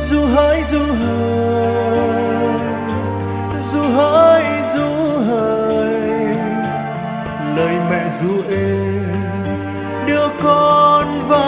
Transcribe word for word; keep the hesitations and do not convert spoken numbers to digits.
Du hỡi du hỡi, du hỡi du hỡi, lời mẹ ru êm đưa con vào